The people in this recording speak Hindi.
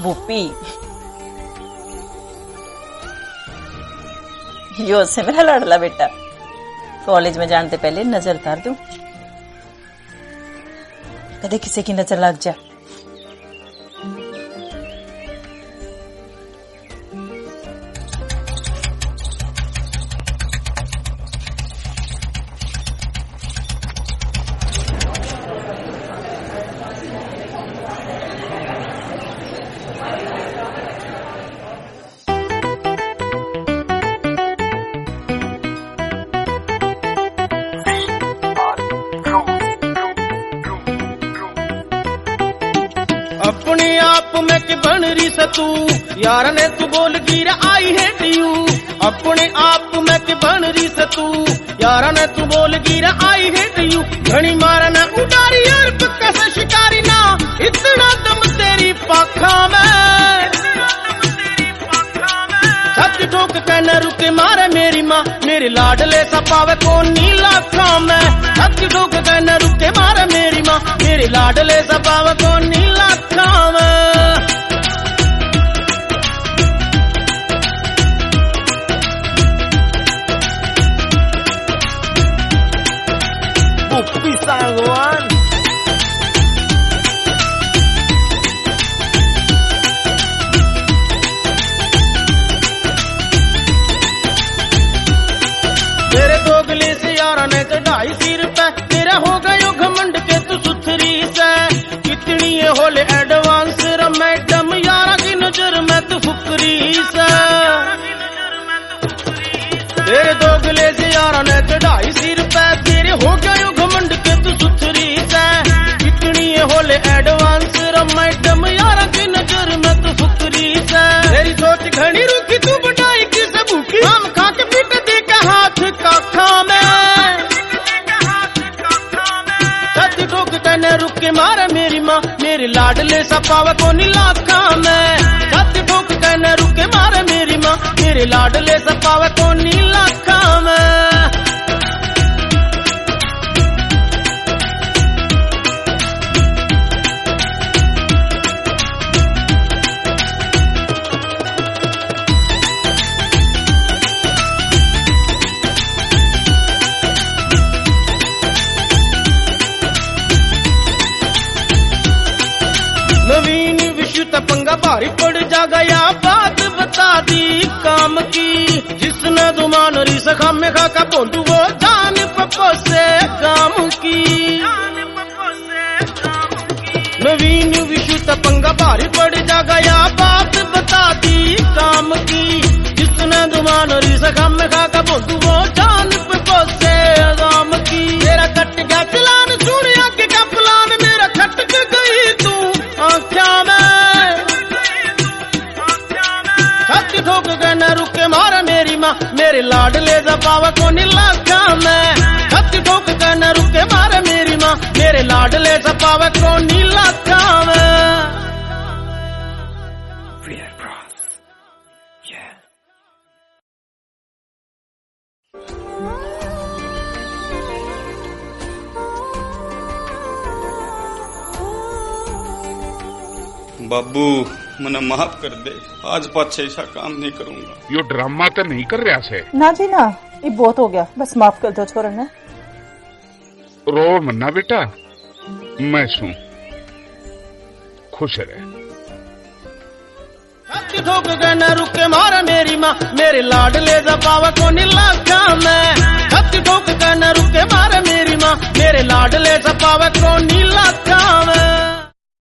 भूपी, यो से मेरा लाडला बेटा। कॉलेज में जानते पहले नजर उतार दूं, कदे किसी की नजर लग जा। अपने आप में कि बन रही सतू यार ने तू बोल गिर आई है टीयू। अपने आप में कि बन रही सतू यार ने तू बोल गिर आई है टीयू। घनी मारना उडारी यार कैसे शिकारी ना, इतना दम तेरी पाखा में। सच ठोक के न रुके मारे मेरी माँ, मेरे लाडले सा पावे कौन नीला खाम है। सच ठोक के न रुके मारे मेरी माँ, मेरे लाडले सा पावे कौन नीला खाम है। Bupi Sangoan तेरे दोगले से यारा ने चढ़ाई सिर पे, तेरा हो गयो घमंड के तू सुथरी से। कितनी ये होले एडवांस मैडम यारा की नजर में तू फुकरी से। तेरे दोगले से यारा ने चढ़ाई सिर पे, तेरे हो गयो घमंड के तू सुथरी से। कितनी ये होले एडवांस मैडम यारा की नजर में तू फुकरी से। तेरी सोच घनी रुकी तू बढ़ाई की सबू की, हम खा के पीट दे के हाथ का खामे। सच ठोक के न रुक के मारे मेरी माँ, मेरे लाडले सा पावे को नीला खामे। सच ठोक के न रुक के मारे मेरी माँ, मेरे लाडले सा पावे को नीला खामे। नवीन विश्व पंगा भारी पड़ जागा या बात बता दी काम की। जिसने दुमान री सखा में खा का बोलू वो जान पप्पो से काम की। नवीन विश्व पंगा भारी पड़ जागा या बात बता दी काम की। जिसने दुमान री सखा में खा का बोलू वो जान पप्पो से काम की। तेरा कट गया चलान सुन आगे का प्लान, मेरा खटक गई तू आख्या में। सच ठोक के न रुके मारा मेरी माँ, मेरे लाडले दबावा को नीला में। सच ठोक के न रुके मारा मेरी माँ, मेरे लाडले दबावा को नीला में। बाबू मने माफ कर दे, आज पाछे ऐसा काम नहीं करूंगा। यो ड्रामा तो नहीं कर रहा से ना जी ना, ये बहुत हो गया, बस माफ कर दो छोरा ने। रो मन्ना बेटा, मैं सू खुश रहे। सच ठोक के न रुके मारा मेरी माँ, मेरे लाडले दबावा को नीला में।